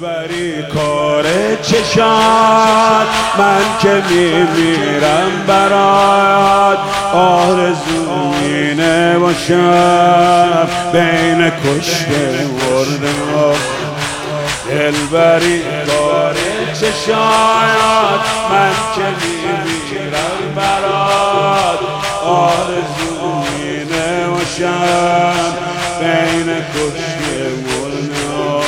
دلبری کار چشات، من که میمیرم برات، آرزو اینه باشم بین کشته مرده. دلبری کار چشات، من که میمیرم برات، آرزو اینه باشم بین کشته مرده.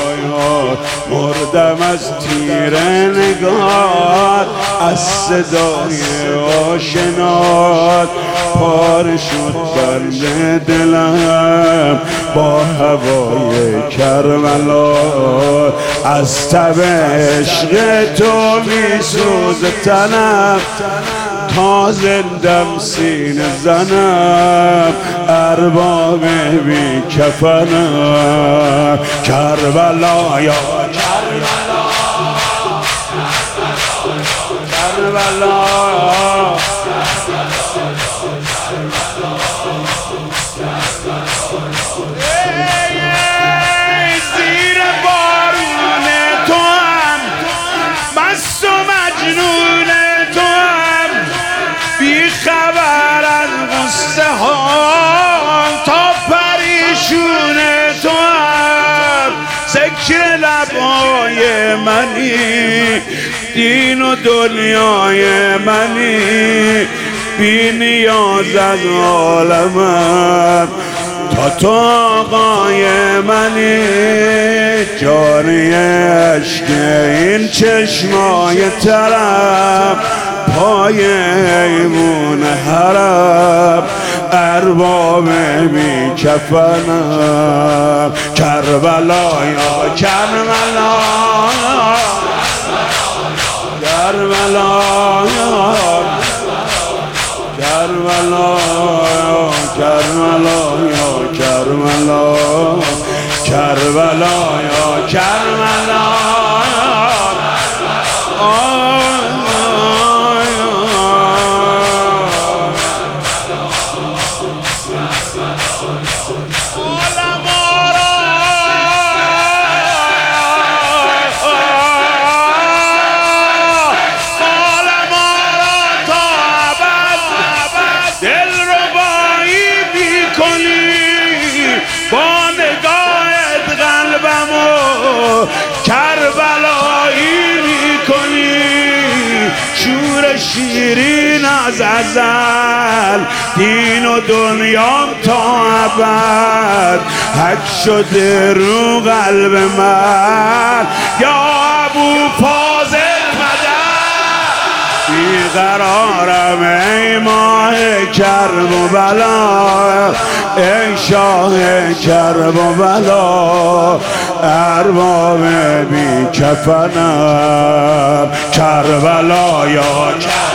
مردم از تیر نگات، از صدای آشنات، پاره شد بند دلم با هوای کربلا. از تب عشق تو میسوزه تنم، تا زندم سینه زنم، ارباب بی کفنم. کربلا یا کربلا، کربلا، زیر بارون تو هم مست و مجنون تو هم، بی خبر از غصه ها تا پریشون تو هم. ذکر لبهای منی، دین و دنیای منی، بی نیاز از عالمم تا تو آقای منی. جاری عشق این چشمای ترم، پای ایمون حرم، ارباب بی کفنم. کربلا یا کربلا، کربلا، کربلا، کربلا یا کربلا، کربلا یا کربلا. با نگاهت قلبمو کربلایی میکنی. شور شیرین از ازل، دین و دنیام تا ابد، حک شده رو قلب من یا ابو فاضل بیقرارم ای ماه کرب و بلا، ای شاه کرب و بلا، ارباب بی کفنم. کربلا یا کربلا.